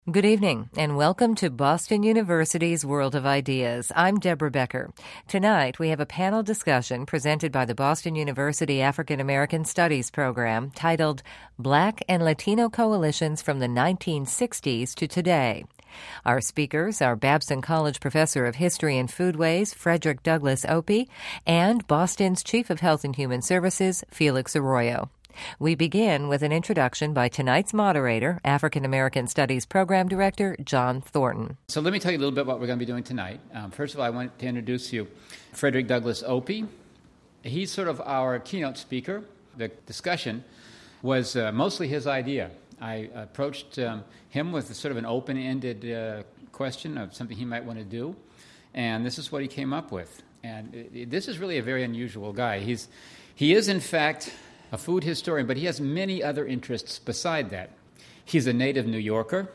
Good evening, and welcome to Boston University's World of Ideas. I'm Deborah Becker. Tonight, we have a panel discussion presented by the Boston University African American Studies program titled Black and Latino Coalitions from the 1960s to Today. Our speakers are Babson College Professor of History and Foodways, Frederick Douglass Opie, and Boston's Chief of Health and Human Services, Felix Arroyo. We begin with an introduction by tonight's moderator, African American Studies Program Director John Thornton. So let me tell you a little bit what we're going to be doing tonight. First of all, I want to introduce you Frederick Douglass Opie. He's sort of our keynote speaker. The discussion was mostly his idea. I approached him with sort of an open-ended question of something he might want to do, and this is what he came up with. And this is really a very unusual guy. He is, in fact, a food historian, but he has many other interests beside that. He's a native New Yorker.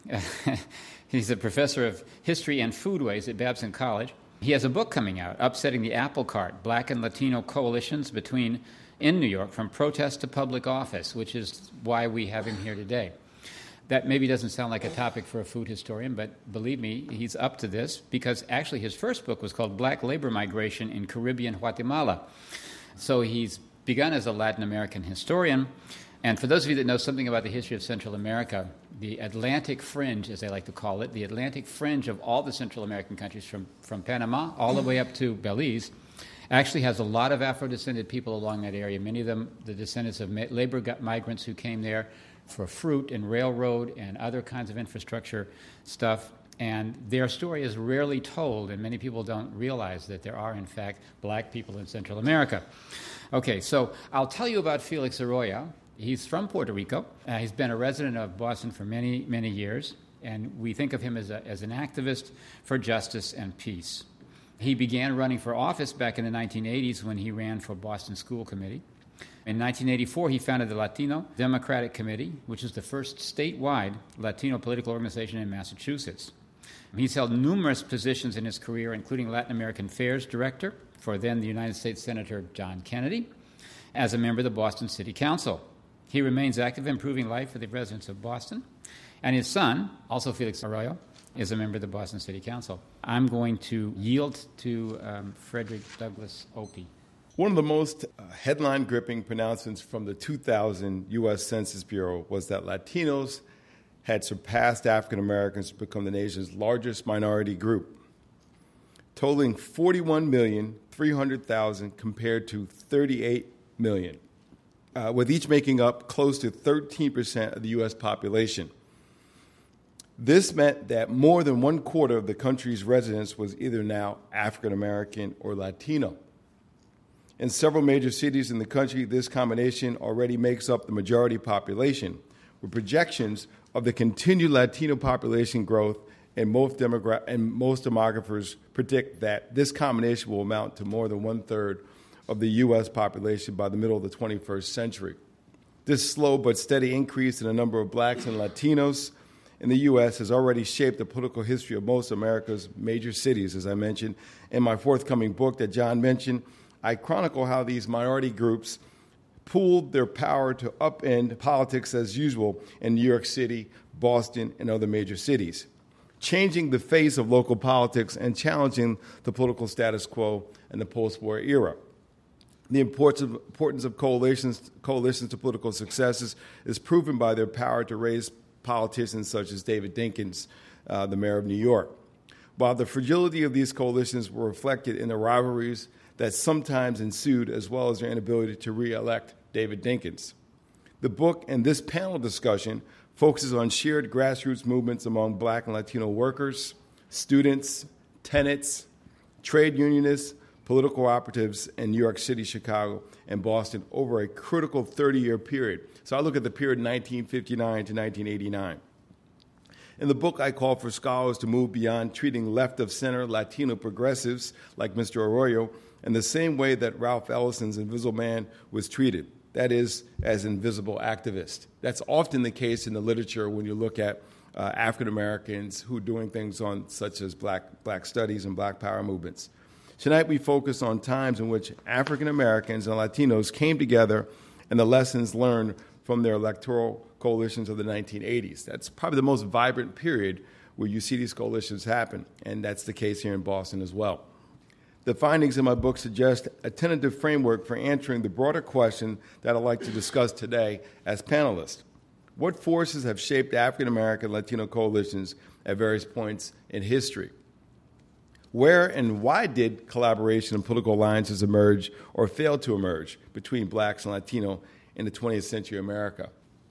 He's a professor of history and foodways at Babson College. He has a book coming out, Upsetting the Apple Cart, Black and Latino Coalitions in New York from Protest to Public Office, which is why we have him here today. That maybe doesn't sound like a topic for a food historian, but believe me, he's up to this, because actually his first book was called Black Labor Migration in Caribbean Guatemala. So he's begun as a Latin American historian, and for those of you that know something about the history of Central America, the Atlantic fringe, as they like to call it, the Atlantic fringe of all the Central American countries from Panama all the way up to Belize, actually has a lot of Afro-descended people along that area, many of them the descendants of labor migrants who came there for fruit and railroad and other kinds of infrastructure stuff. And their story is rarely told, and many people don't realize that there are, in fact, black people in Central America. Okay, so I'll tell you about Felix Arroyo. He's from Puerto Rico. He's been a resident of Boston for many, many years, and we think of him as an activist for justice and peace. He began running for office back in the 1980s when he ran for Boston School Committee. In 1984, he founded the Latino Democratic Committee, which is the first statewide Latino political organization in Massachusetts. He's held numerous positions in his career, including Latin American Affairs Director for then the United States Senator John Kennedy, as a member of the Boston City Council. He remains active in improving life for the residents of Boston. And his son, also Felix Arroyo, is a member of the Boston City Council. I'm going to yield to Frederick Douglass Opie. One of the most headline-gripping pronouncements from the 2000 U.S. Census Bureau was that Latinos had surpassed African Americans to become the nation's largest minority group, totaling 41,300,000 compared to 38 million, with each making up close to 13% of the U.S. population. This meant that more than one quarter of the country's residents was either now African American or Latino. In several major cities in the country, this combination already makes up the majority population, with projections of the continued Latino population growth, and most demographers predict that this combination will amount to more than one-third of the U.S. population by the middle of the 21st century. This slow but steady increase in the number of blacks and Latinos in the U.S. has already shaped the political history of most of America's major cities, as I mentioned. In my forthcoming book that John mentioned, I chronicle how these minority groups pooled their power to upend politics as usual in New York City, Boston, and other major cities, changing the face of local politics and challenging the political status quo in the post-war era. The importance of coalitions to political successes is proven by their power to raise politicians such as David Dinkins, the mayor of New York. While the fragility of these coalitions were reflected in the rivalries that sometimes ensued, as well as their inability to re-elect David Dinkins. The book and this panel discussion focuses on shared grassroots movements among black and Latino workers, students, tenants, trade unionists, political operatives in New York City, Chicago, and Boston over a critical 30-year period. So I look at the period 1959 to 1989. In the book, I call for scholars to move beyond treating left-of-center Latino progressives like Mr. Arroyo in the same way that Ralph Ellison's Invisible Man was treated, that is, as invisible activist. That's often the case in the literature when you look at African Americans who are doing things on such as black studies and black power movements. Tonight we focus on times in which African Americans and Latinos came together and the lessons learned from their electoral coalitions of the 1980s. That's probably the most vibrant period where you see these coalitions happen, and that's the case here in Boston as well. The findings in my book suggest a tentative framework for answering the broader question that I'd like to discuss today as panelists. What forces have shaped African-American Latino coalitions at various points in history? Where and why did collaboration and political alliances emerge or fail to emerge between blacks and Latino in the 20th century America?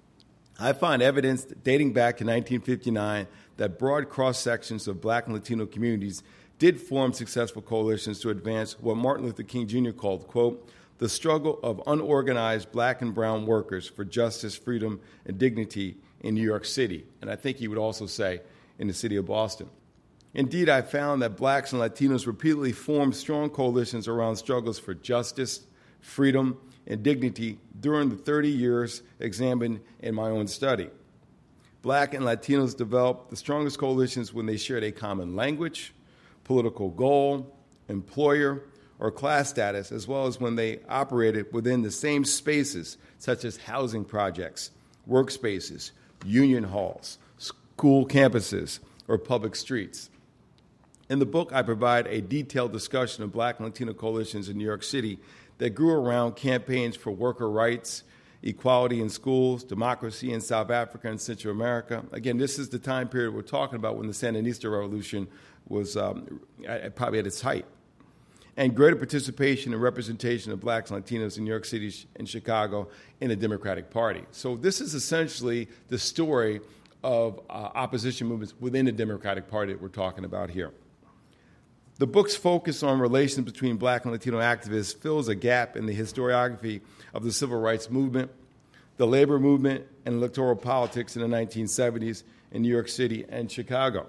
I find evidence dating back to 1959 that broad cross-sections of black and Latino communities did form successful coalitions to advance what Martin Luther King Jr. called, quote, the struggle of unorganized black and brown workers for justice, freedom, and dignity in New York City. And I think he would also say in the city of Boston. Indeed, I found that blacks and Latinos repeatedly formed strong coalitions around struggles for justice, freedom, and dignity during the 30 years examined in my own study. Black and Latinos developed the strongest coalitions when they shared a common language, political goal, employer, or class status, as well as when they operated within the same spaces, such as housing projects, workspaces, union halls, school campuses, or public streets. In the book, I provide a detailed discussion of black and Latino coalitions in New York City that grew around campaigns for worker rights, equality in schools, democracy in South Africa and Central America. Again, this is the time period we're talking about when the Sandinista Revolution was probably at its height. And greater participation and representation of blacks and Latinos in New York City and Chicago in the Democratic Party. So this is essentially the story of opposition movements within the Democratic Party that we're talking about here. The book's focus on relations between black and Latino activists fills a gap in the historiography of the civil rights movement, the labor movement, and electoral politics in the 1970s in New York City and Chicago.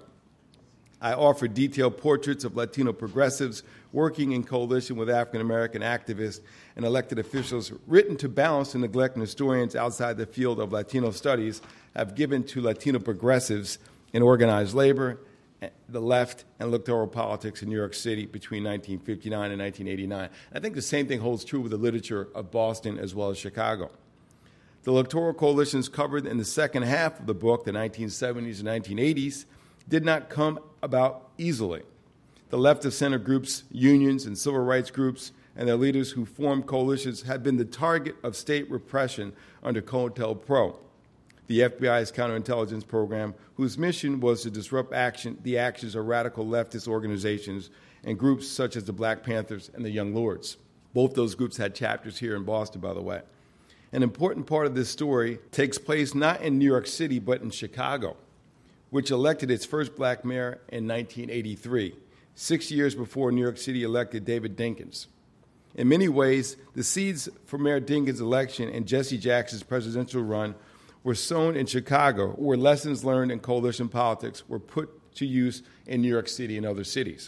I offer detailed portraits of Latino progressives working in coalition with African-American activists and elected officials, written to balance the neglect historians outside the field of Latino studies have given to Latino progressives in organized labor, the left, and electoral politics in New York City between 1959 and 1989. I think the same thing holds true with the literature of Boston as well as Chicago. The electoral coalitions covered in the second half of the book, the 1970s and 1980s, did not come about easily. The left-of-center groups, unions, and civil rights groups, and their leaders who formed coalitions had been the target of state repression under COINTELPRO, the FBI's counterintelligence program, whose mission was to disrupt the actions of radical leftist organizations and groups such as the Black Panthers and the Young Lords. Both those groups had chapters here in Boston, by the way. An important part of this story takes place not in New York City, but in Chicago, which elected its first black mayor in 1983, 6 years before New York City elected David Dinkins. In many ways, the seeds for Mayor Dinkins' election and Jesse Jackson's presidential run were sown in Chicago, where lessons learned in coalition politics were put to use in New York City and other cities.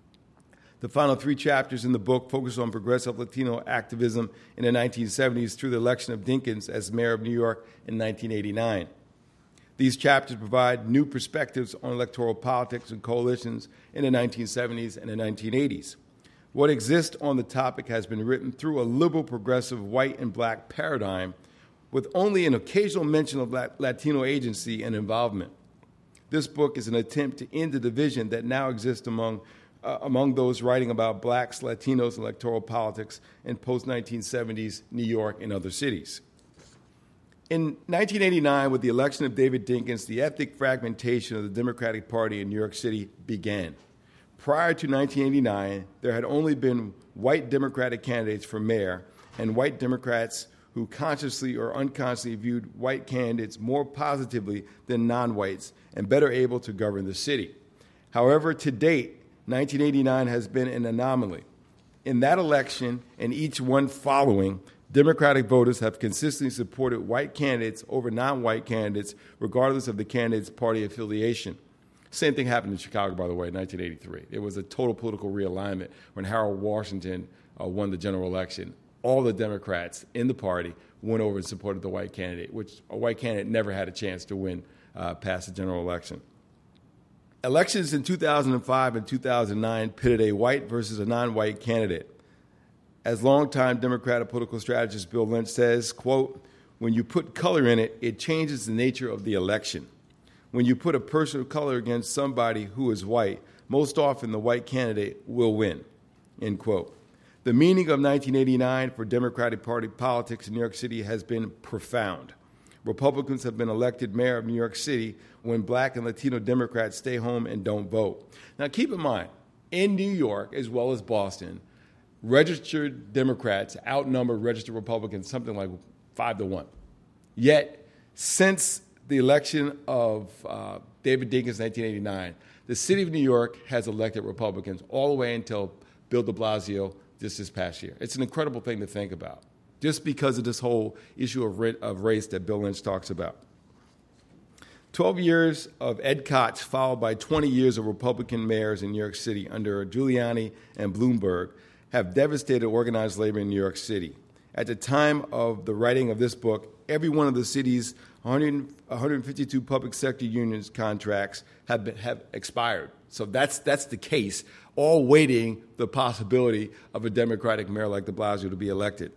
The final 3 chapters in the book focus on progressive Latino activism in the 1970s through the election of Dinkins as mayor of New York in 1989. These chapters provide new perspectives on electoral politics and coalitions in the 1970s and the 1980s. What exists on the topic has been written through a liberal progressive white and black paradigm with only an occasional mention of Latino agency and involvement. This book is an attempt to end the division that now exists among those writing about blacks, Latinos, and electoral politics in post-1970s New York and other cities. In 1989, with the election of David Dinkins, the ethnic fragmentation of the Democratic Party in New York City began. Prior to 1989, there had only been white Democratic candidates for mayor and white Democrats who consciously or unconsciously viewed white candidates more positively than non-whites and better able to govern the city. However, to date, 1989 has been an anomaly. In that election and each one following, Democratic voters have consistently supported white candidates over non-white candidates, regardless of the candidate's party affiliation. Same thing happened in Chicago, by the way, in 1983. It was a total political realignment when Harold Washington won the general election. All the Democrats in the party went over and supported the white candidate, which a white candidate never had a chance to win past the general election. Elections in 2005 and 2009 pitted a white versus a non-white candidate. As longtime Democratic political strategist Bill Lynch says, quote, when you put color in it, it changes the nature of the election. When you put a person of color against somebody who is white, most often the white candidate will win, end quote. The meaning of 1989 for Democratic Party politics in New York City has been profound. Republicans have been elected mayor of New York City when black and Latino Democrats stay home and don't vote. Now, keep in mind, in New York, as well as Boston, registered Democrats outnumber registered Republicans something like 5-1. Yet, since the election of David Dinkins in 1989, the city of New York has elected Republicans all the way until Bill de Blasio just this past year. It's an incredible thing to think about, just because of this whole issue of race that Bill Lynch talks about. 12 years of Ed Koch, followed by 20 years of Republican mayors in New York City under Giuliani and Bloomberg, have devastated organized labor in New York City. At the time of the writing of this book, every one of the city's 152 public sector unions contracts have expired. So that's the case, all waiting the possibility of a Democratic mayor like de Blasio to be elected.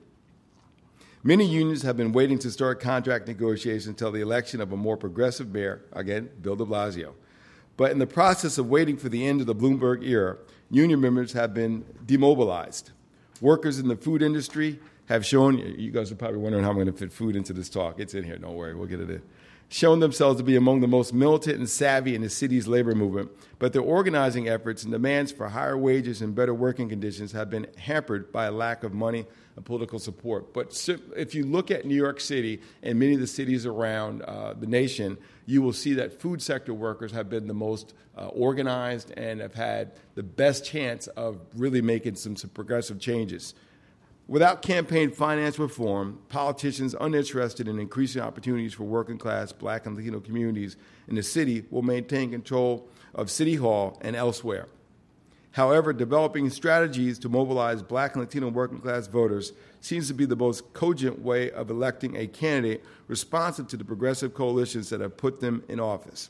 Many unions have been waiting to start contract negotiations until the election of a more progressive mayor, again, Bill de Blasio. But in the process of waiting for the end of the Bloomberg era, union members have been demobilized. Workers in the food industry have shown, you guys are probably wondering how I'm going to fit food into this talk. It's in here, don't worry, we'll get it in. Shown themselves to be among the most militant and savvy in the city's labor movement, but their organizing efforts and demands for higher wages and better working conditions have been hampered by a lack of money and political support. But if you look at New York City and many of the cities around the nation, you will see that food sector workers have been the most organized and have had the best chance of really making some progressive changes. Without campaign finance reform, politicians uninterested in increasing opportunities for working class black and Latino communities in the city will maintain control of City Hall and elsewhere. However, developing strategies to mobilize black and Latino working class voters seems to be the most cogent way of electing a candidate responsive to the progressive coalitions that have put them in office.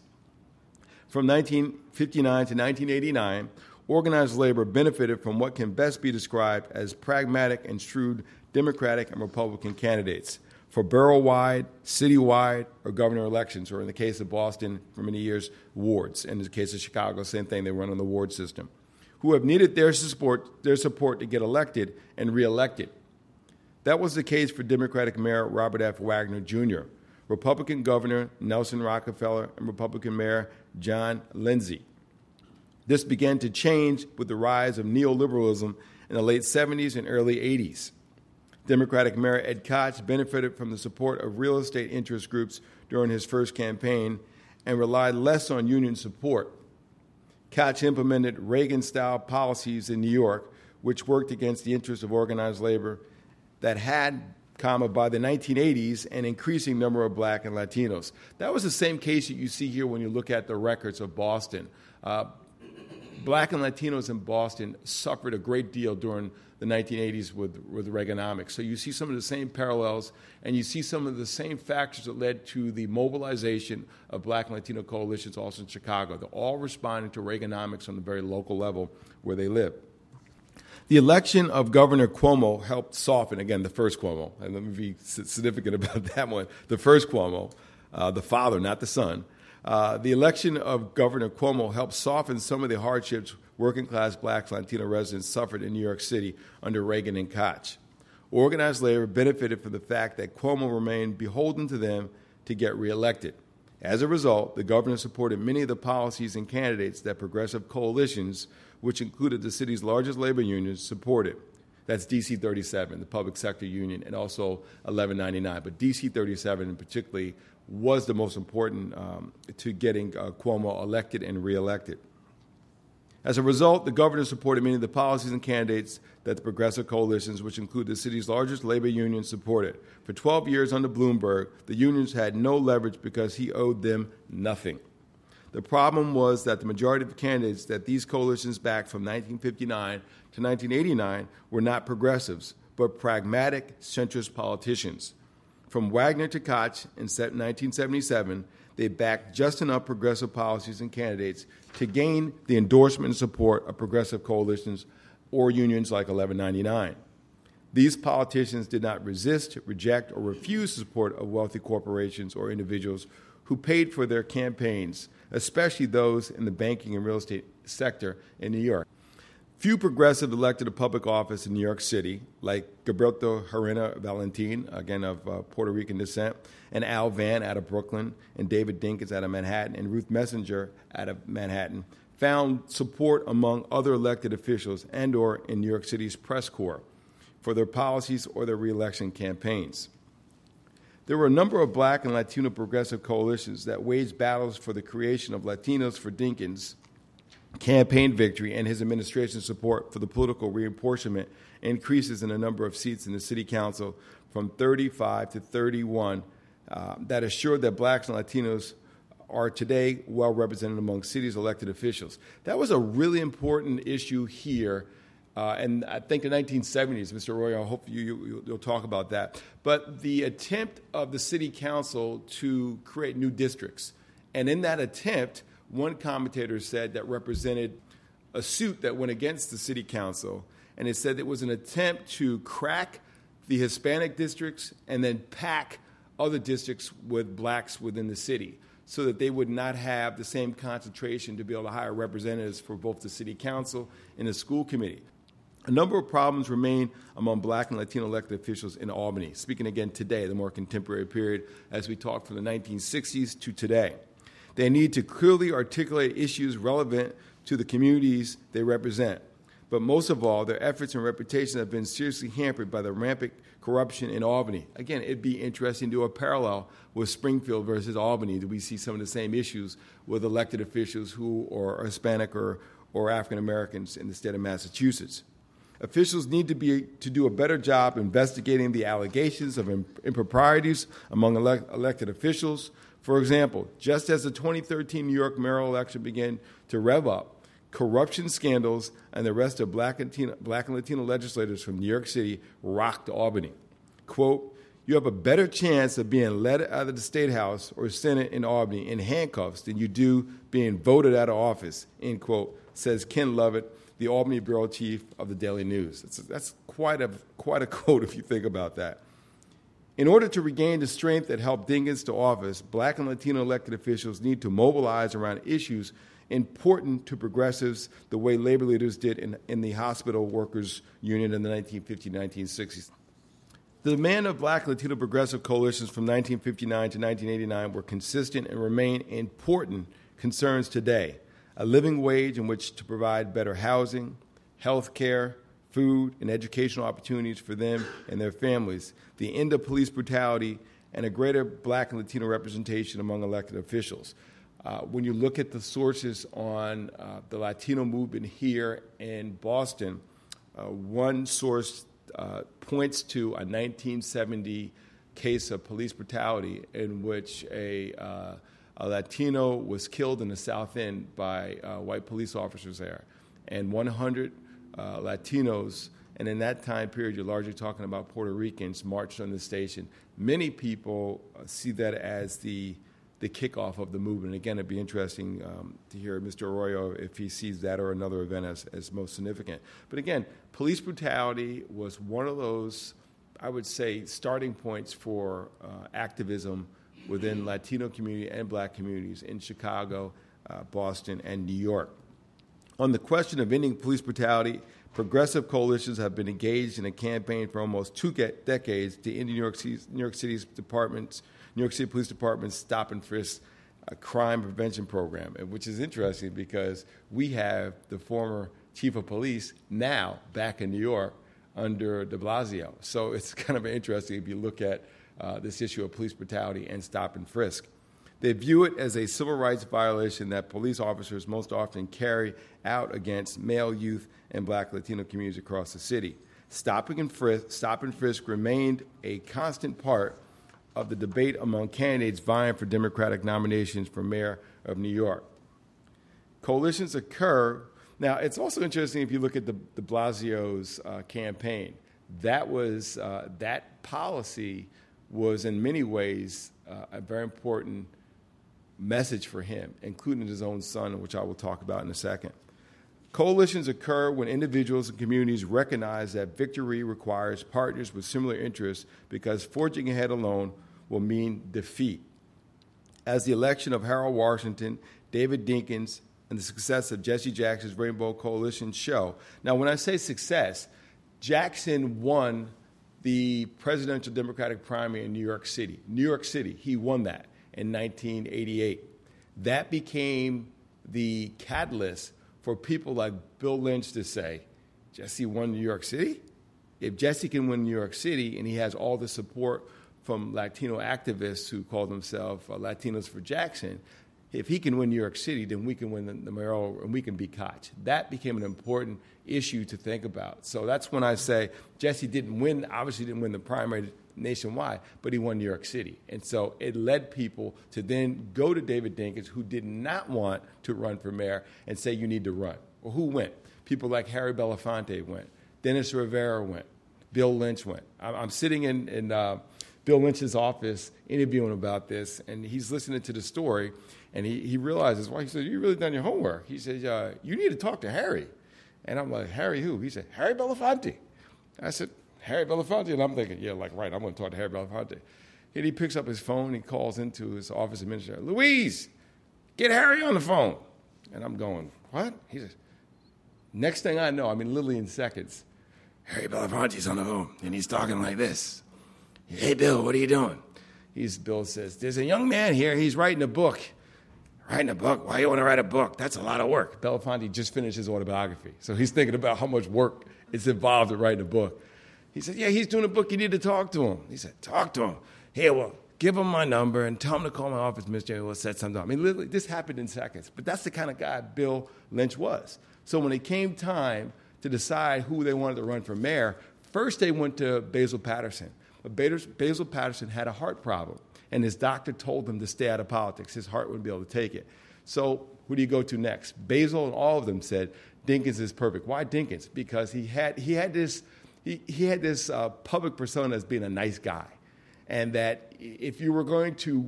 From 1959 to 1989, organized labor benefited from what can best be described as pragmatic and shrewd Democratic and Republican candidates for borough-wide, city-wide, or governor elections, or in the case of Boston, for many years, wards. In the case of Chicago, same thing, they run on the ward system, who have needed their support to get elected and reelected. That was the case for Democratic Mayor Robert F. Wagner, Jr., Republican Governor Nelson Rockefeller, and Republican Mayor John Lindsay. This began to change with the rise of neoliberalism in the late 70s and early 80s. Democratic Mayor Ed Koch benefited from the support of real estate interest groups during his first campaign and relied less on union support. Koch implemented Reagan-style policies in New York, which worked against the interests of organized labor that had, by the 1980s, an increasing number of black and Latinos. That was the same case that you see here when you look at the records of Boston. Black and Latinos in Boston suffered a great deal during the 1980s with Reaganomics. So you see some of the same parallels, and you see some of the same factors that led to the mobilization of black and Latino coalitions also in Chicago. They're all responding to Reaganomics on the very local level where they live. The election of Governor Cuomo helped soften, again, the first Cuomo, and let me be significant about that one, the first Cuomo, the father, not the son. The election of Governor Cuomo helped soften some of the hardships working-class blacks and Latino residents suffered in New York City under Reagan and Koch. Organized labor benefited from the fact that Cuomo remained beholden to them to get reelected. As a result, the governor supported many of the policies and candidates that progressive coalitions, which included the city's largest labor unions, supported. That's DC 37, the public sector union, and also 1199. But DC 37 particularly was the most important to getting Cuomo elected and reelected. As a result, the governor supported many of the policies and candidates that the progressive coalitions, which include the city's largest labor union, supported. For 12 years under Bloomberg, the unions had no leverage because he owed them nothing. The problem was that the majority of the candidates that these coalitions backed from 1959 to 1989 were not progressives, but pragmatic centrist politicians. From Wagner to Koch in 1977, they backed just enough progressive policies and candidates to gain the endorsement and support of progressive coalitions or unions like 1199. These politicians did not resist, reject, or refuse the support of wealthy corporations or individuals who paid for their campaigns, especially those in the banking and real estate sector in New York. Few progressives elected to public office in New York City, like Gilberto Herrera Valentin, again of Puerto Rican descent, and Al Vann out of Brooklyn, and David Dinkins out of Manhattan, and Ruth Messinger out of Manhattan, found support among other elected officials and or in New York City's press corps for their policies or their reelection campaigns. There were a number of black and Latino progressive coalitions that waged battles for the creation of Latinos for Dinkins' campaign victory and his administration's support for the political reapportionment increases in the number of seats in the city council from 35 to 31 that assured that blacks and Latinos are today well represented among city's elected officials. That was a really important issue here. And I think in the 1970s, Mr. Arroyo, I hope you'll talk about that. But the attempt of the city council to create new districts. And in that attempt, one commentator said that represented a suit that went against the city council. And it said it was an attempt to crack the Hispanic districts and then pack other districts with blacks within the city so that they would not have the same concentration to be able to hire representatives for both the city council and the school committee. A number of problems remain among black and Latino elected officials in Albany, speaking again today, the more contemporary period, as we talk from the 1960s to today. They need to clearly articulate issues relevant to the communities they represent. But most of all, their efforts and reputation have been seriously hampered by the rampant corruption in Albany. Again, it'd be interesting to do a parallel with Springfield versus Albany. Do we see some of the same issues with elected officials who are Hispanic or African Americans in the state of Massachusetts? Officials need to do a better job investigating the allegations of improprieties among elected officials. For example, just as the 2013 New York mayoral election began to rev up, corruption scandals and the arrest of black and Latino legislators from New York City rocked Albany. Quote, "You have a better chance of being let out of the State House or Senate in Albany in handcuffs than you do being voted out of office," end quote, says Ken Lovett, the Albany bureau chief of the Daily News. That's quite a quote if you think about that. In order to regain the strength that helped Dinkins to office, black and Latino elected officials need to mobilize around issues important to progressives the way labor leaders did in the hospital workers union in the 1950-1960s. The demand of black and Latino progressive coalitions from 1959 to 1989 were consistent and remain important concerns today. A living wage in which to provide better housing, health care, food, and educational opportunities for them and their families, the end of police brutality, and a greater black and Latino representation among elected officials. When you look at the sources on the Latino movement here in Boston, one source points to a 1970 case of police brutality in which a Latino was killed in the South End by white police officers there. And 100 Latinos, and in that time period, you're largely talking about Puerto Ricans, marched on the station. Many people see that as the kickoff of the movement. Again, it'd be interesting to hear Mr. Arroyo if he sees that or another event as most significant. But again, police brutality was one of those, I would say, starting points for activism within Latino community and black communities in Chicago, Boston, and New York. On the question of ending police brutality, progressive coalitions have been engaged in a campaign for almost 2 decades to end New York City Police Department's Stop and Frisk crime prevention program, which is interesting because we have the former chief of police now back in New York under de Blasio. So it's kind of interesting if you look at this issue of police brutality and stop and frisk. They view it as a civil rights violation that police officers most often carry out against male youth and black Latino communities across the city. Stop and frisk remained a constant part of the debate among candidates vying for Democratic nominations for mayor of New York. Coalitions occur. Now, it's also interesting if you look at de Blasio's campaign. That policy was in many ways a very important message for him, including his own son, which I will talk about in a second. Coalitions occur when individuals and communities recognize that victory requires partners with similar interests because forging ahead alone will mean defeat. As the election of Harold Washington, David Dinkins, and the success of Jesse Jackson's Rainbow Coalition show. Now, when I say success, Jackson won the presidential Democratic primary in New York City. New York City, he won that in 1988. That became the catalyst for people like Bill Lynch to say, Jesse won New York City? If Jesse can win New York City and he has all the support from Latino activists who call themselves Latinos for Jackson, if he can win New York City, then we can win the mayoral and we can be Koch. That became an important issue to think about. So that's when I say Jesse obviously didn't win the primary nationwide, but he won New York City. And so it led people to then go to David Dinkins, who did not want to run for mayor, and say, you need to run. Well, who went? People like Harry Belafonte went. Dennis Rivera went. Bill Lynch went. I'm sitting in Bill Lynch's office interviewing about this, and he's listening to the story, and he realizes, well, he said, you really done your homework. He says, you need to talk to Harry. And I'm like, Harry who? He said, Harry Belafonte. I said, Harry Belafonte? And I'm thinking, yeah, like, right, I'm going to talk to Harry Belafonte. And he picks up his phone, he calls into his office administrator, Louise, get Harry on the phone. And I'm going, what? He says, next thing I know, literally in seconds, Harry Belafonte's on the phone, and he's talking like this. Hey, Bill, what are you doing? Bill says, there's a young man here, he's writing a book. Writing a book? Why you want to write a book? That's a lot of work. Belafonte just finished his autobiography, so he's thinking about how much work is involved in writing a book. He said, yeah, he's doing a book. You need to talk to him. He said, talk to him. Here, well, give him my number and tell him to call my office, Mr. We'll set something up. Literally, this happened in seconds. But that's the kind of guy Bill Lynch was. So when it came time to decide who they wanted to run for mayor, first they went to Basil Patterson. But Basil Patterson had a heart problem, and his doctor told him to stay out of politics. His heart wouldn't be able to take it. So who do you go to next? Basil and all of them said, Dinkins is perfect. Why Dinkins? Because he had this public persona as being a nice guy, and that if you were going to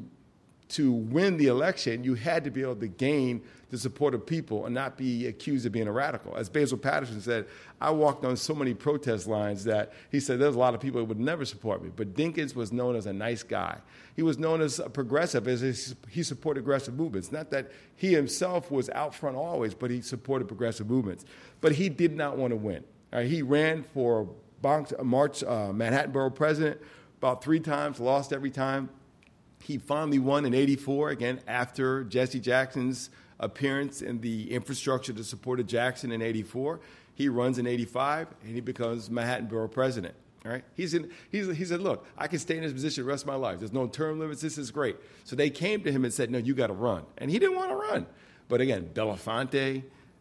win the election, you had to be able to gain the support of people and not be accused of being a radical. As Basil Patterson said, I walked on so many protest lines that he said there's a lot of people who would never support me. But Dinkins was known as a nice guy. He was known as a progressive, as he supported progressive movements. Not that he himself was out front always, but he supported progressive movements. But he did not want to win. He ran for Manhattan Borough president about 3 times, lost every time. He finally won in 84, again, after Jesse Jackson's appearance in the infrastructure that supported Jackson in 84. He runs in 85, and he becomes Manhattan Borough president. All right? He said, look, I can stay in this position the rest of my life. There's no term limits. This is great. So they came to him and said, no, you got to run. And he didn't want to run. But again, Belafonte,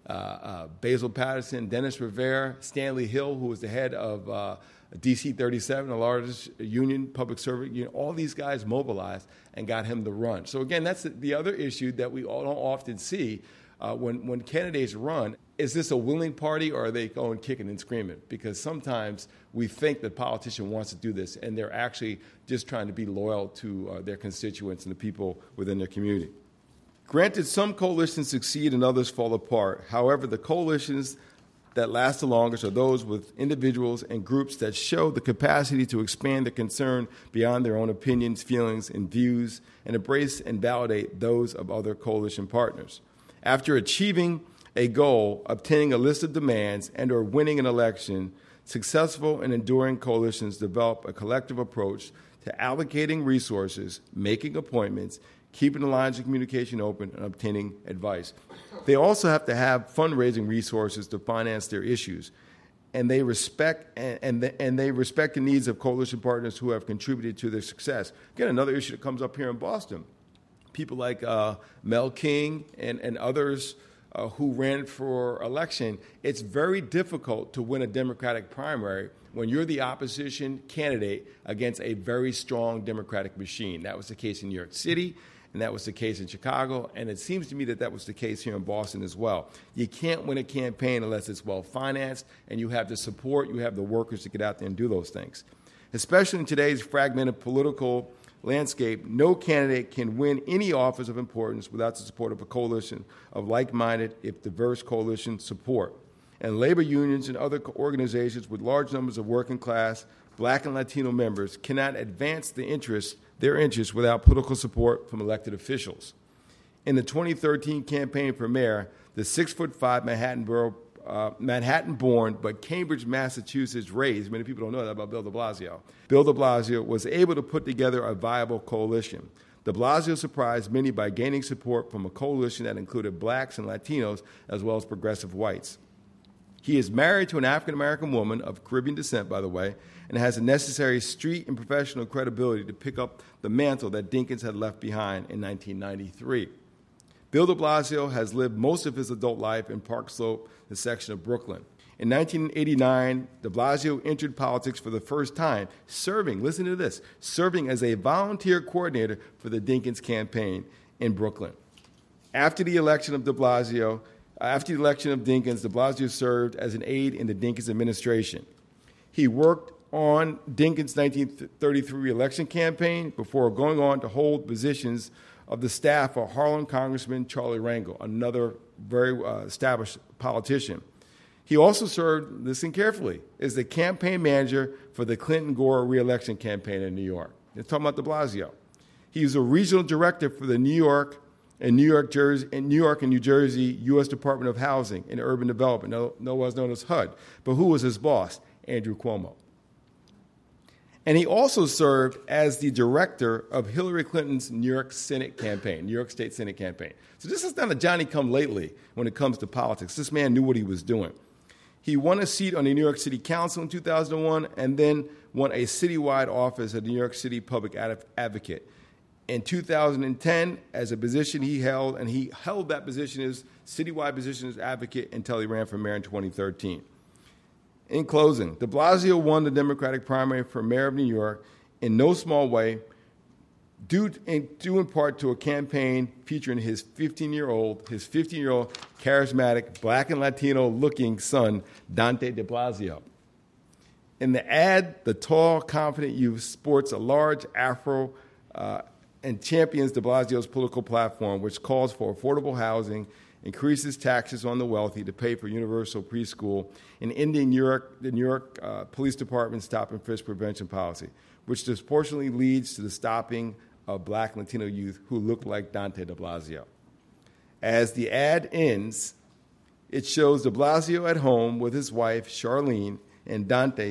Basil Patterson, Dennis Rivera, Stanley Hill, who was the head of DC 37, the largest union, public servant union, all these guys mobilized and got him to run. So again, that's the other issue that we all don't often see when candidates run. Is this a willing party, or are they going kicking and screaming? Because sometimes we think the politician wants to do this, and they're actually just trying to be loyal to their constituents and the people within their community. Granted, some coalitions succeed and others fall apart. However, the coalitions that last the longest are those with individuals and groups that show the capacity to expand their concern beyond their own opinions, feelings, and views, and embrace and validate those of other coalition partners. After achieving a goal, obtaining a list of demands, and or winning an election, successful and enduring coalitions develop a collective approach to allocating resources, making appointments, keeping the lines of communication open, and obtaining advice. They also have to have fundraising resources to finance their issues, and they respect they respect the needs of coalition partners who have contributed to their success. Again, another issue that comes up here in Boston. People like Mel King and others who ran for election, it's very difficult to win a Democratic primary when you're the opposition candidate against a very strong Democratic machine. That was the case in New York City, and that was the case in Chicago, and it seems to me that was the case here in Boston as well. You can't win a campaign unless it's well-financed, and you have the support, you have the workers to get out there and do those things. Especially in today's fragmented political landscape, no candidate can win any office of importance without the support of a coalition of like-minded, if diverse coalition support. And labor unions and other organizations with large numbers of working class, Black and Latino members cannot advance their interests without political support from elected officials. In the 2013 campaign for mayor, the 6'5" Manhattan-born but Cambridge, Massachusetts raised, many people don't know that about Bill de Blasio. Bill de Blasio was able to put together a viable coalition. De Blasio surprised many by gaining support from a coalition that included blacks and Latinos as well as progressive whites. He is married to an African-American woman of Caribbean descent, by the way, and has the necessary street and professional credibility to pick up the mantle that Dinkins had left behind in 1993. Bill de Blasio has lived most of his adult life in Park Slope, the section of Brooklyn. In 1989, de Blasio entered politics for the first time, serving as a volunteer coordinator for the Dinkins campaign in Brooklyn. After the election of Dinkins, de Blasio served as an aide in the Dinkins administration. He worked on Dinkins' 1933 re-election campaign before going on to hold positions of the staff of Harlem Congressman Charlie Rangel, another very established politician. He also served, listen carefully, as the campaign manager for the Clinton-Gore re-election campaign in New York. They're talking about de Blasio. He was a regional director for the New York and New Jersey U.S. Department of Housing and Urban Development, otherwise known as HUD. But who was his boss? Andrew Cuomo. And he also served as the director of Hillary Clinton's New York State Senate campaign. So this is not a Johnny-come-lately when it comes to politics. This man knew what he was doing. He won a seat on the New York City Council in 2001 and then won a citywide office as the New York City Public Advocate. In 2010, as a position he held, and he held that position as citywide position as advocate until he ran for mayor in 2013. In closing, de Blasio won the Democratic primary for mayor of New York in no small way, due in part to a campaign featuring his 15-year-old charismatic, black and Latino-looking son, Dante de Blasio. In the ad, the tall, confident youth sports a large afro and champions de Blasio's political platform, which calls for affordable housing, increases taxes on the wealthy to pay for universal preschool, and ending the New York Police Department's stop and frisk prevention policy, which disproportionately leads to the stopping of black and Latino youth who look like Dante de Blasio. As the ad ends, it shows de Blasio at home with his wife, Charlene, and Dante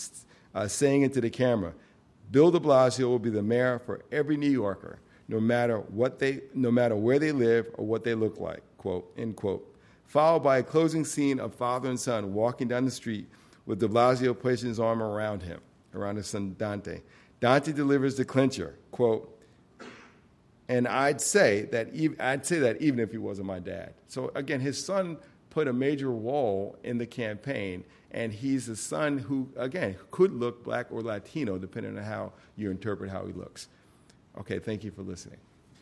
saying into the camera, "Bill de Blasio will be the mayor for every New Yorker, no matter where they live or what they look like," quote, end quote. Followed by a closing scene of father and son walking down the street with de Blasio placing his arm around his son Dante. Dante delivers the clincher, quote, "And I'd say that even if he wasn't my dad." So again, his son put a major role in the campaign, and he's a son who, again, could look black or Latino, depending on how you interpret how he looks. Okay, thank you for listening.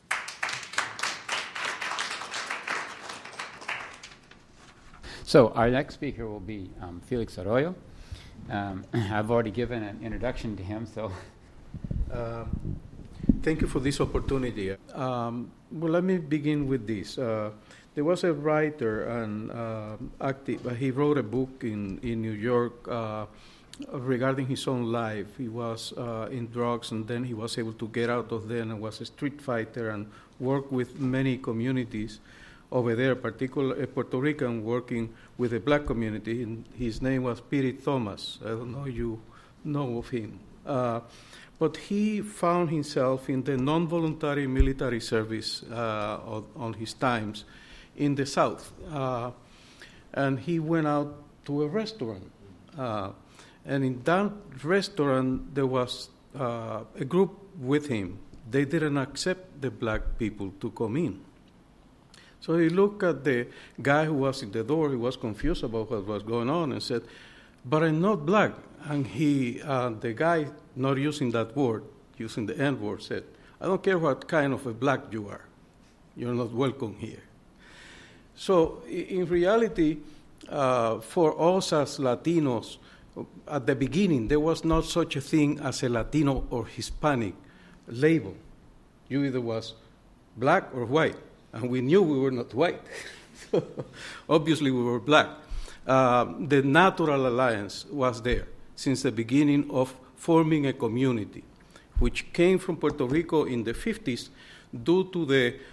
So our next speaker will be Felix Arroyo. I've already given an introduction to him, so... Thank you for this opportunity. Well, let me begin with this. There was a writer and he wrote a book in New York regarding his own life. He was in drugs, and then he was able to get out of there and was a street fighter and worked with many communities over there, particularly a Puerto Rican working with a black community. And his name was Piri Thomas. I don't know if you know of him. But he found himself in the non-voluntary military service on his times in the South. And he went out to a restaurant. And in that restaurant, there was a group with him. They didn't accept the black people to come in. So he looked at the guy who was in the door. He was confused about what was going on and said, "But I'm not black." And the guy, not using that word, using the N word, said, "I don't care what kind of a black you are. You're not welcome here." So in reality, for us as Latinos, at the beginning, there was not such a thing as a Latino or Hispanic. label. You either was black or white, and we knew we were not white. So obviously we were black. The natural alliance was there since the beginning of forming a community, which came from Puerto Rico in the 50s due to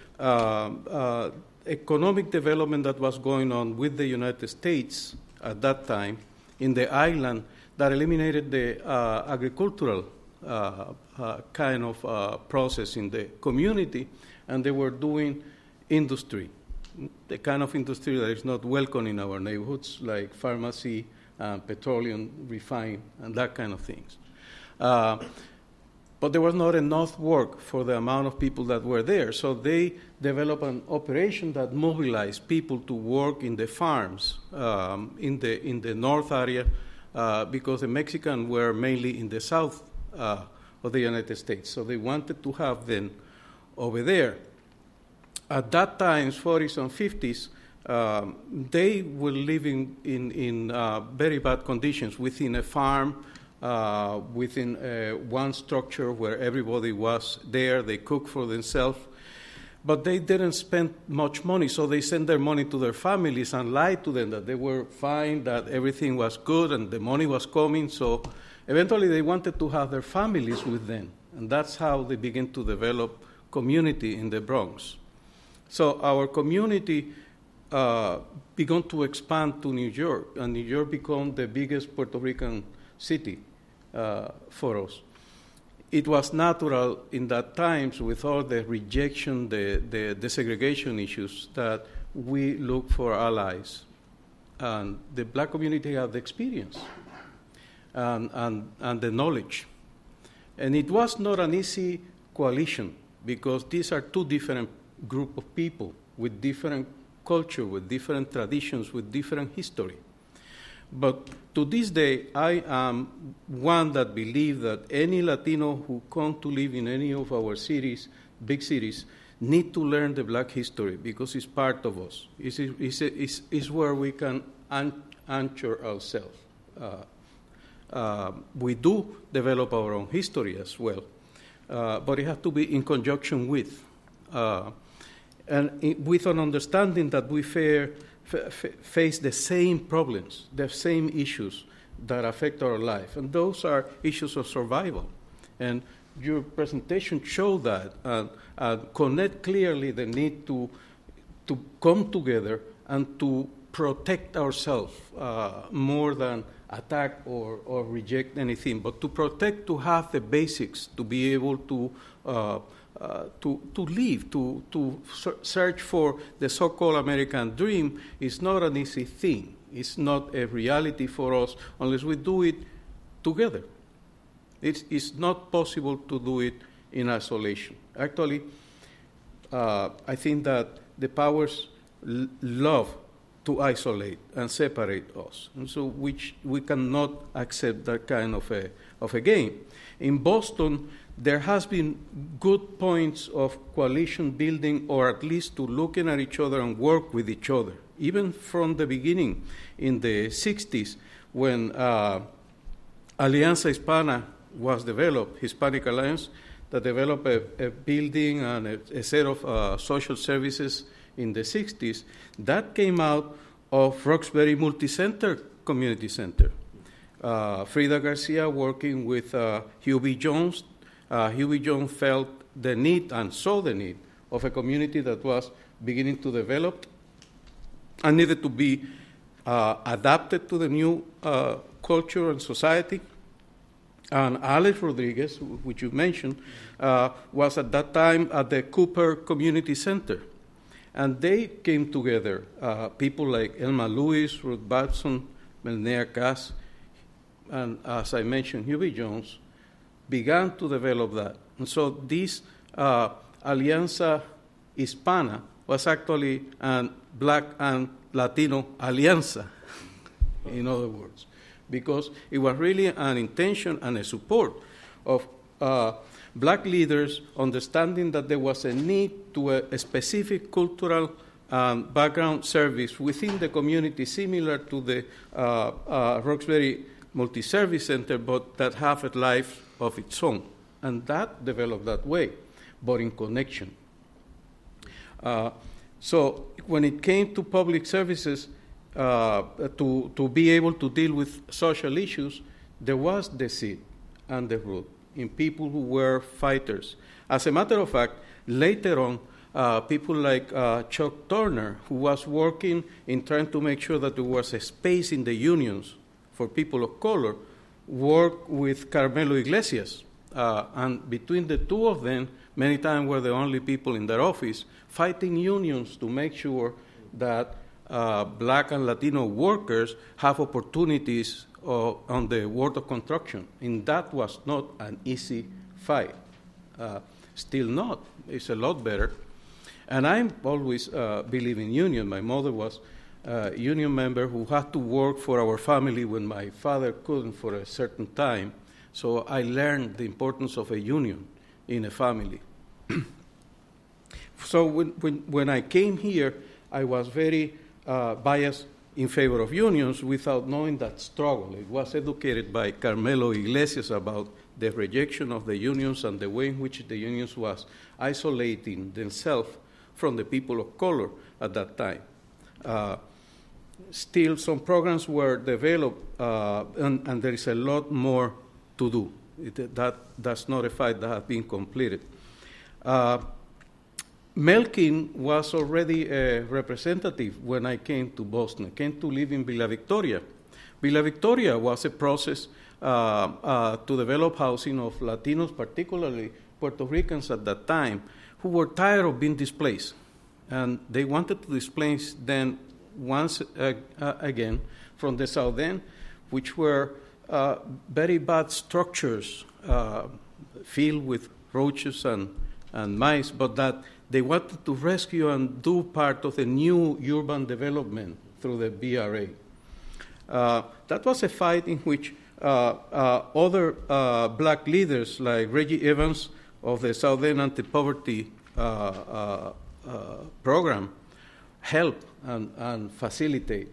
the economic development that was going on with the United States at that time in the island that eliminated the agricultural kind of process in the community, and they were doing industry, the kind of industry that is not welcome in our neighborhoods, like pharmacy, petroleum, refined, and that kind of things. But there was not enough work for the amount of people that were there, so they developed an operation that mobilized people to work in the farms in the north area, because the Mexicans were mainly in the south of the United States, so they wanted to have them over there. At that time, 40s and 50s, they were living in very bad conditions within a farm, within one structure where everybody was there. They cooked for themselves, but they didn't spend much money, so they sent their money to their families and lied to them that they were fine, that everything was good, and the money was coming. So eventually they wanted to have their families with them, and that's how they began to develop community in the Bronx. So our community began to expand to New York, and New York became the biggest Puerto Rican city for us. It was natural in that times, with all the rejection, the desegregation issues, that we look for allies. And the black community had the experience and the knowledge. And it was not an easy coalition, because these are two different groups of people with different culture, with different traditions, with different history. But to this day, I am one that believes that any Latino who come to live in any of our cities, big cities, need to learn the black history, because it's part of us. It's where we can anchor ourselves. We do develop our own history as well, but it has to be in conjunction with, and with an understanding that we face the same problems, the same issues that affect our life, and those are issues of survival. And your presentation showed that, and connect clearly the need to come together and to protect ourselves more than attack or reject anything, but to protect, to have the basics, to be able to live, to search for the so-called American dream is not an easy thing. It's not a reality for us unless we do it together. It's not possible to do it in isolation. Actually, I think that the powers love to isolate and separate us, and so which we cannot accept that kind of a game. In Boston, there has been good points of coalition building, or at least to looking at each other and work with each other. Even from the beginning, in the 60s, when Alianza Hispana was developed, Hispanic Alliance, that developed a building and a set of social services in the 60s, that came out of Roxbury Multicenter Community Center. Frida Garcia working with Hugh B. Jones. Hugh B. Jones felt the need and saw the need of a community that was beginning to develop and needed to be adapted to the new culture and society. And Alex Rodriguez, which you mentioned, was at that time at the Cooper Community Center. And they came together, people like Elma Lewis, Ruth Batson, Melnea Cass, and as I mentioned, Hugh B. Jones, began to develop that. And so this Alianza Hispana was actually a Black and Latino Alianza, in other words, because it was really an intention and a support of Black leaders understanding that there was a need to a specific cultural background service within the community, similar to the Roxbury Multi-Service Center, but that have a life of its own. And that developed that way, but in connection. So when it came to public services, to be able to deal with social issues, there was the seed and the root in people who were fighters. As a matter of fact, later on, people like Chuck Turner, who was working in trying to make sure that there was a space in the unions for people of color, worked with Carmelo Iglesias. And between the two of them, many times were the only people in their office fighting unions to make sure that black and Latino workers have opportunities on the world of construction. And that was not an easy fight. Still not. It's a lot better. And I always believe in union. My mother was a union member who had to work for our family when my father couldn't for a certain time. So I learned the importance of a union in a family. So when I came here, I was very biased in favor of unions without knowing that struggle. It was educated by Carmelo Iglesias about the rejection of the unions and the way in which the unions was isolating themselves from the people of color at that time. Still, some programs were developed, and there is a lot more to do. That's not a fight that has been completed. Melkin was already a representative when I came to Boston. I came to live in Villa Victoria. Villa Victoria was a process to develop housing of Latinos, particularly Puerto Ricans at that time, who were tired of being displaced. And they wanted to displace them once again from the South End, which were very bad structures filled with roaches and mice, but that they wanted to rescue and do part of the new urban development through the BRA. That was a fight in which other black leaders like Reggie Evans of the South End Anti-Poverty program help and facilitate.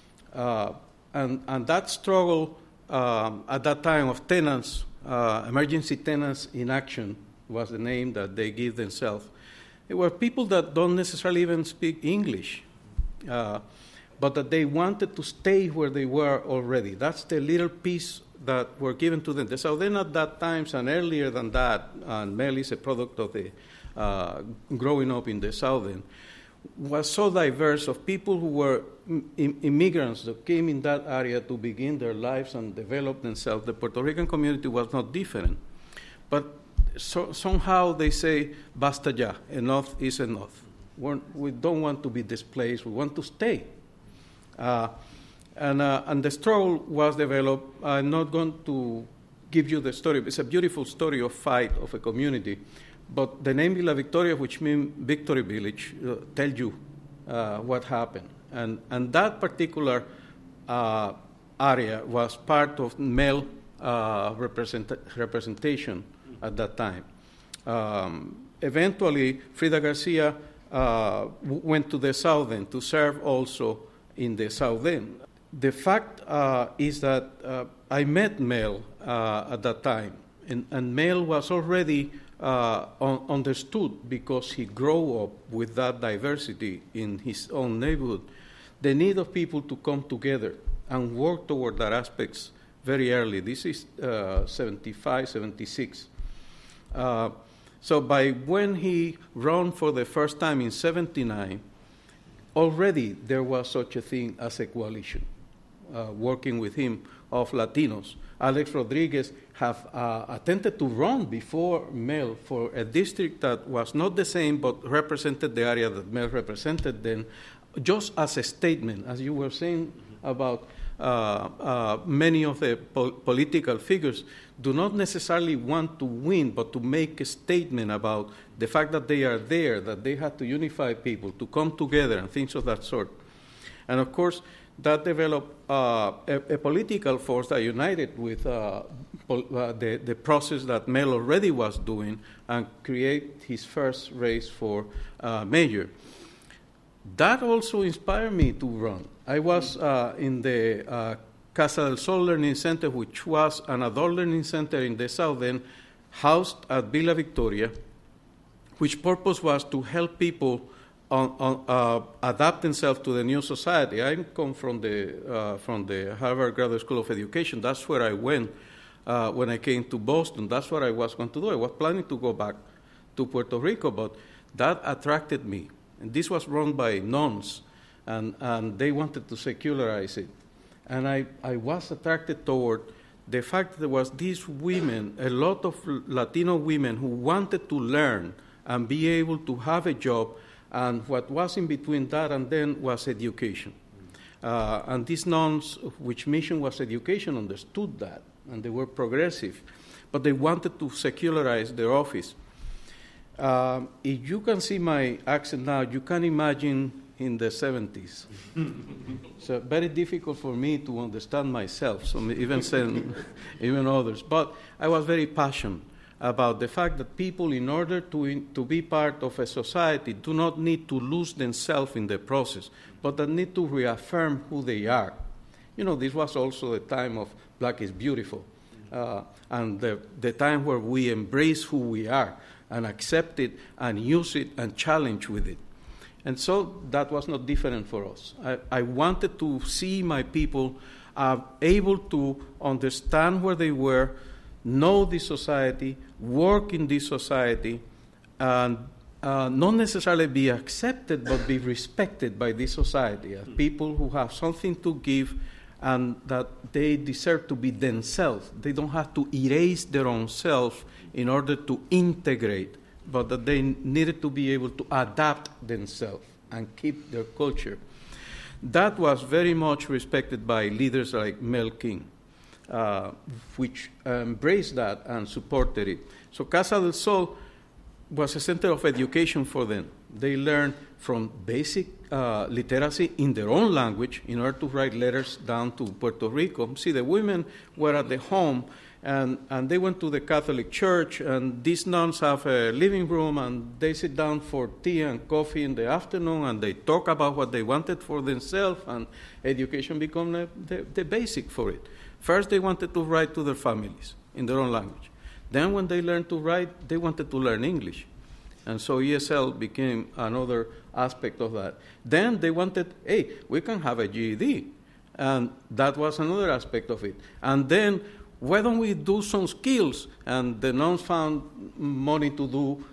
And that struggle at that time of tenants, Emergency Tenants in Action was the name that they give themselves. It were people that don't necessarily even speak English, but that they wanted to stay where they were already. That's the little piece that were given to them. The South End at that time, and earlier than that, and Mel is a product of the growing up in the South End, was so diverse of people who were immigrants that came in that area to begin their lives and develop themselves. The Puerto Rican community was not different. But somehow they say, basta ya, enough is enough. We don't want to be displaced, we want to stay. And the struggle was developed. I'm not going to give you the story. It's a beautiful story of fight of a community. But the name Villa Victoria, which means Victory Village, tells you what happened. And that particular area was part of male representation at that time. Eventually, Frida Garcia went to the South End to serve also in the South End. The fact is that I met Mel at that time, and Mel was already understood because he grew up with that diversity in his own neighborhood, the need of people to come together and work toward that aspects very early. This is 75, 76. So by when he ran for the first time in 79, already there was such a thing as a coalition working with him of Latinos. Alex Rodriguez have attempted to run before Mel for a district that was not the same but represented the area that Mel represented then, just as a statement, as you were saying about many of the political figures do not necessarily want to win, but to make a statement about the fact that they are there, that they have to unify people, to come together, and things of that sort. And of course, that developed a political force that united with the process that Mel already was doing and create his first race for mayor. That also inspired me to run. I was in the Casa del Sol Learning Center, which was an adult learning center in the South End, housed at Villa Victoria, which purpose was to help people adapt themselves to the new society. I come from the Harvard Graduate School of Education. That's where I went when I came to Boston. That's what I was going to do. I was planning to go back to Puerto Rico, but that attracted me. And this was run by nuns, and they wanted to secularize it. And I was attracted toward the fact that there was these women, a lot of Latino women who wanted to learn and be able to have a job, and what was in between that and then was education. And these nuns, which mission was education, understood that, and they were progressive, but they wanted to secularize their office. If you can see my accent now, you can imagine in the 70s. So very difficult for me to understand myself, so even others. But I was very passionate about the fact that people, in order to be part of a society, do not need to lose themselves in the process, but that need to reaffirm who they are. This was also the time of Black is Beautiful, and the time where we embrace who we are and accept it and use it and challenge with it. And so that was not different for us. I wanted to see my people able to understand where they were, know this society, work in this society, and not necessarily be accepted, but be respected by this society as people who have something to give and that they deserve to be themselves. They don't have to erase their own self in order to integrate, but that they needed to be able to adapt themselves and keep their culture. That was very much respected by leaders like Mel King, which embraced that and supported it. So Casa del Sol was a center of education for them. They learned from basic literacy in their own language in order to write letters down to Puerto Rico. See, the women were at the home, and they went to the Catholic Church, and these nuns have a living room, and they sit down for tea and coffee in the afternoon, and they talk about what they wanted for themselves, and education became the basic for it. First, they wanted to write to their families in their own language. Then when they learned to write, they wanted to learn English. And so ESL became another aspect of that. Then they wanted, hey, we can have a GED. And that was another aspect of it. And then, why don't we do some skills? And the nuns found money to do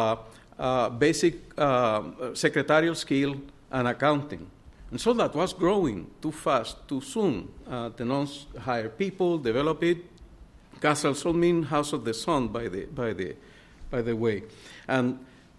basic secretarial skill and accounting. And so that was growing too fast, too soon. The nuns hired people, developed it. Casa del Sol means House of the Sun, by the way. And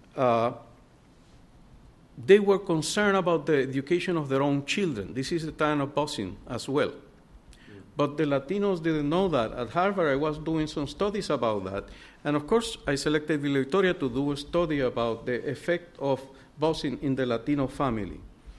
they were concerned about the education of their own children. This is the time of busing as well. But the Latinos didn't know that. At Harvard, I was doing some studies about that. And of course, I selected Villa Victoria to do a study about the effect of busing in the Latino family.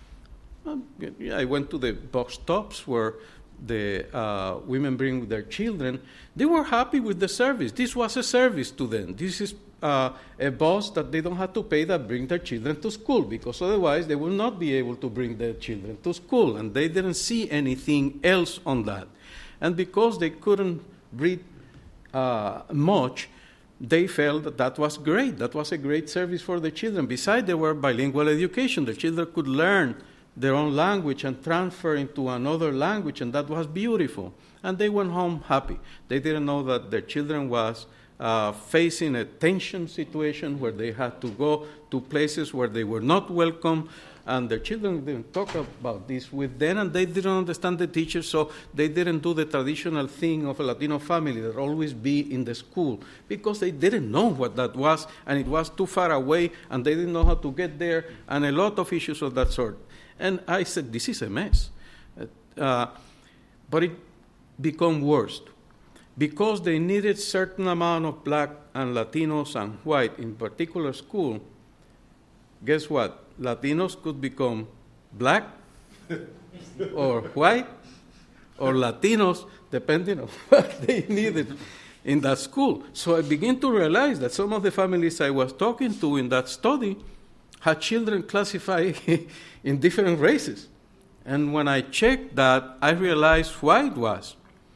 I went to the bus stops where the women bring their children. They were happy with the service. This was a service to them. This is a bus that they don't have to pay that bring their children to school, because otherwise they will not be able to bring their children to school, and they didn't see anything else on that. And because they couldn't read much, they felt that that was great. That was a great service for the children. Besides, they were bilingual education. The children could learn their own language and transfer into another language, and that was beautiful. And they went home happy. They didn't know that their children was facing a tension situation where they had to go to places where they were not welcome, and their children didn't talk about this with them, and they didn't understand the teachers, so they didn't do the traditional thing of a Latino family that always be in the school, because they didn't know what that was, and it was too far away, and they didn't know how to get there, and a lot of issues of that sort. And I said, this is a mess. But it became worse. Because they needed certain amount of Black and Latinos and white in particular school, guess what? Latinos could become Black or white or Latinos, depending on what they needed in that school. So I began to realize that some of the families I was talking to in that study had children classified in different races. And when I checked that, I realized why it was.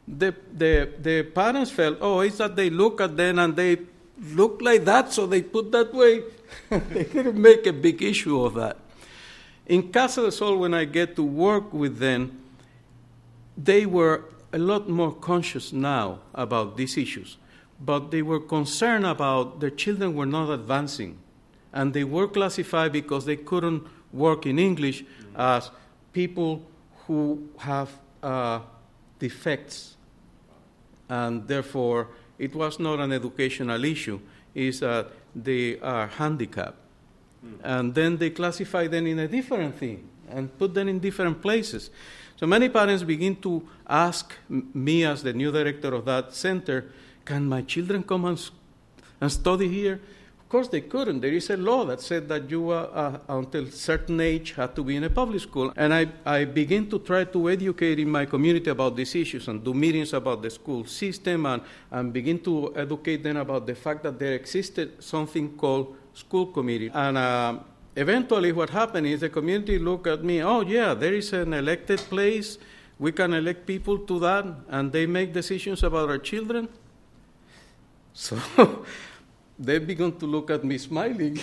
the parents felt, oh, it's that they look at them and they look like that, so they put that way. They didn't make a big issue of that. In Casa del Sol, when I get to work with them, they were a lot more conscious now about these issues, but they were concerned about their children were not advancing, and they were classified because they couldn't work in English as people who have defects, and therefore it was not an educational issue, it's that they are handicapped. And then they classify them in a different thing and put them in different places. So many parents begin to ask me as the new director of that center, can my children come and study here? Of course they couldn't. There is a law that said that you, until a certain age, had to be in a public school. And I begin to try to educate in my community about these issues and do meetings about the school system and begin to educate them about the fact that there existed something called school committee. And eventually what happened is the community looked at me, oh yeah, there is an elected place, we can elect people to that, and they make decisions about our children. So they began to look at me smiling.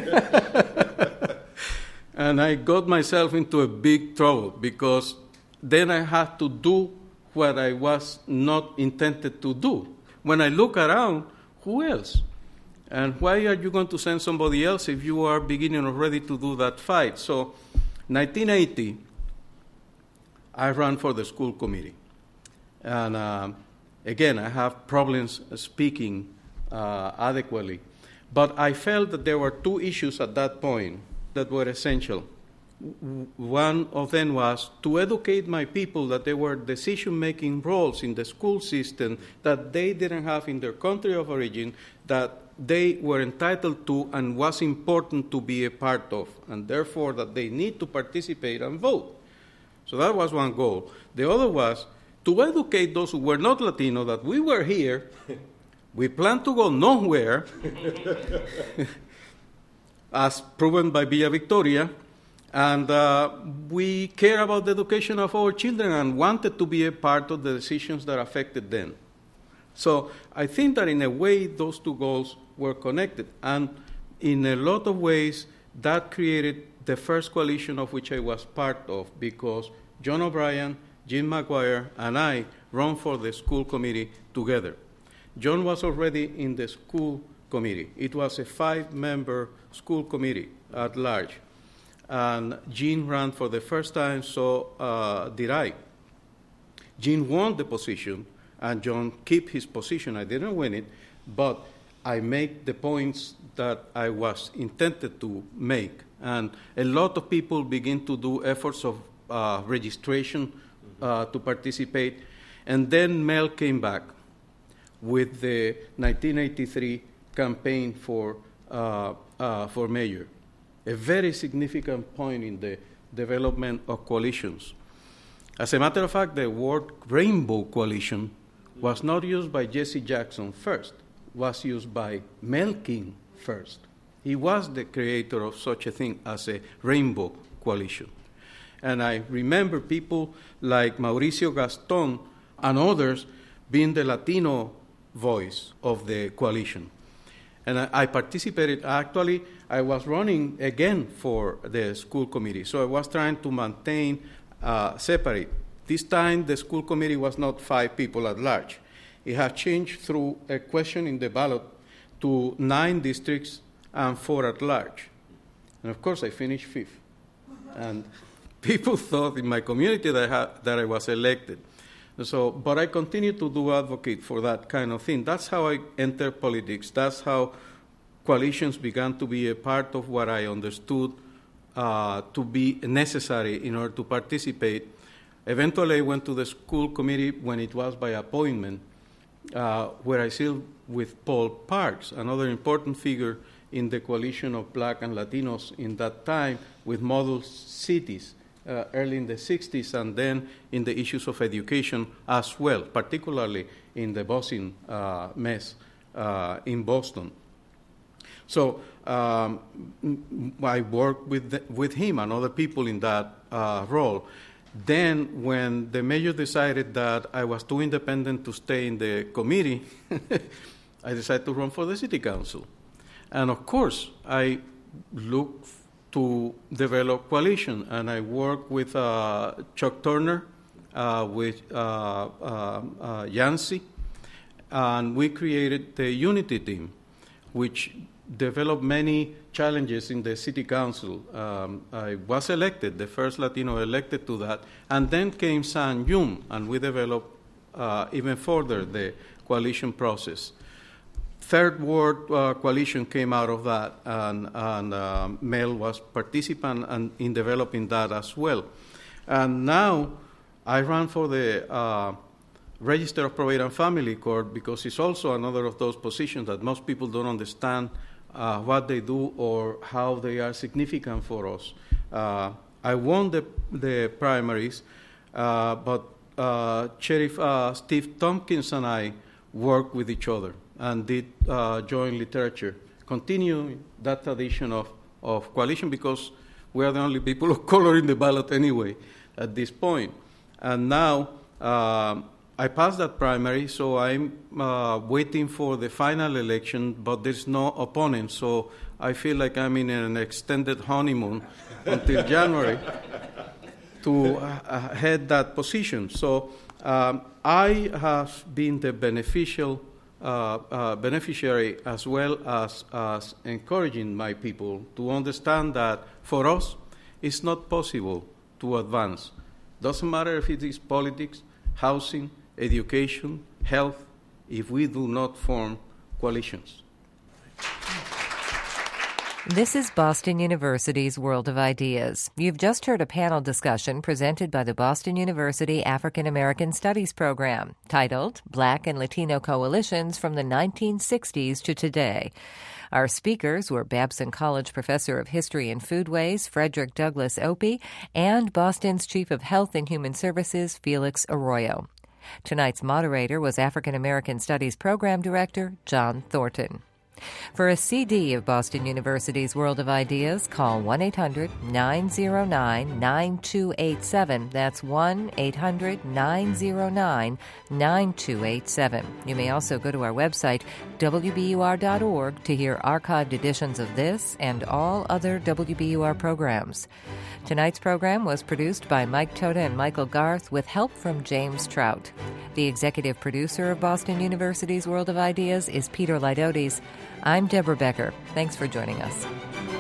And I got myself into a big trouble because then I had to do what I was not intended to do. When I look around, who else? And why are you going to send somebody else if you are beginning already to do that fight? So 1980, I ran for the school committee. And again, I have problems speaking adequately. But I felt that there were two issues at that point that were essential. One of them was to educate my people that there were decision-making roles in the school system that they didn't have in their country of origin, that they were entitled to and was important to be a part of, and therefore that they need to participate and vote. So that was one goal. The other was to educate those who were not Latino that we were here, we plan to go nowhere, as proven by Villa Victoria, and we care about the education of our children and wanted to be a part of the decisions that affected them. So I think that in a way those two goals were connected, and in a lot of ways that created the first coalition of which I was part of, because John O'Brien, Jim McGuire, and I ran for the school committee together. John was already in the school committee. It was a 5-member school committee at large. And Jean ran for the first time, so did I. Jean won the position, and John kept his position. I didn't win it, but I make the points that I was intended to make. And a lot of people begin to do efforts of registration to participate. And then Mel came back with the 1983 campaign for mayor, a very significant point in the development of coalitions. As a matter of fact, the word Rainbow Coalition was not used by Jesse Jackson first, was used by Mel King first. He was the creator of such a thing as a Rainbow Coalition. And I remember people like Mauricio Gaston and others being the Latino voice of the coalition. And I participated. Actually, I was running again for the school committee. So I was trying to maintain separate. This time, the school committee was not 5 people at large. It had changed through a question in the ballot to 9 districts and 4 at large. And of course, I finished 5th. And people thought in my community that I was elected. So, but I continue to advocate for that kind of thing. That's how I entered politics. That's how coalitions began to be a part of what I understood to be necessary in order to participate. Eventually, I went to the school committee when it was by appointment, where I served with Paul Parks, another important figure in the coalition of Black and Latinos in that time with model cities. Early in the 60s, and then in the issues of education as well, particularly in the busing mess in Boston. So I worked with him and other people in that role. Then, when the mayor decided that I was too independent to stay in the committee, I decided to run for the city council. And of course, I looked to develop coalition, and I worked with Chuck Turner, with Yancey, and we created the Unity Team, which developed many challenges in the city council. I was elected, the first Latino elected to that, and then came San Yum, and we developed even further the coalition process. Third Ward coalition came out of that, and Mel was participant in developing that as well. And now I ran for the Register of Probate and Family Court because it's also another of those positions that most people don't understand what they do or how they are significant for us. I won the primaries, but Sheriff Steve Tompkins and I worked with each other and did joint literature, continuing that tradition of coalition because we are the only people of color in the ballot anyway at this point. And now I passed that primary, so I'm waiting for the final election, but there's no opponent, so I feel like I'm in an extended honeymoon until January to head that position. So I have been the beneficiary as well as encouraging my people to understand that for us, it's not possible to advance. Doesn't matter if it is politics, housing, education, health, if we do not form coalitions. This is Boston University's World of Ideas. You've just heard a panel discussion presented by the Boston University African American Studies program, titled Black and Latino Coalitions from the 1960s to Today. Our speakers were Babson College Professor of History and Foodways, Frederick Douglass Opie, and Boston's Chief of Health and Human Services, Felix Arroyo. Tonight's moderator was African American Studies Program Director John Thornton. For a CD of Boston University's World of Ideas, call 1-800-909-9287. That's 1-800-909-9287. You may also go to our website, wbur.org, to hear archived editions of this and all other WBUR programs. Tonight's program was produced by Mike Toda and Michael Garth with help from James Trout. The executive producer of Boston University's World of Ideas is Peter Lydotes. I'm Deborah Becker. Thanks for joining us.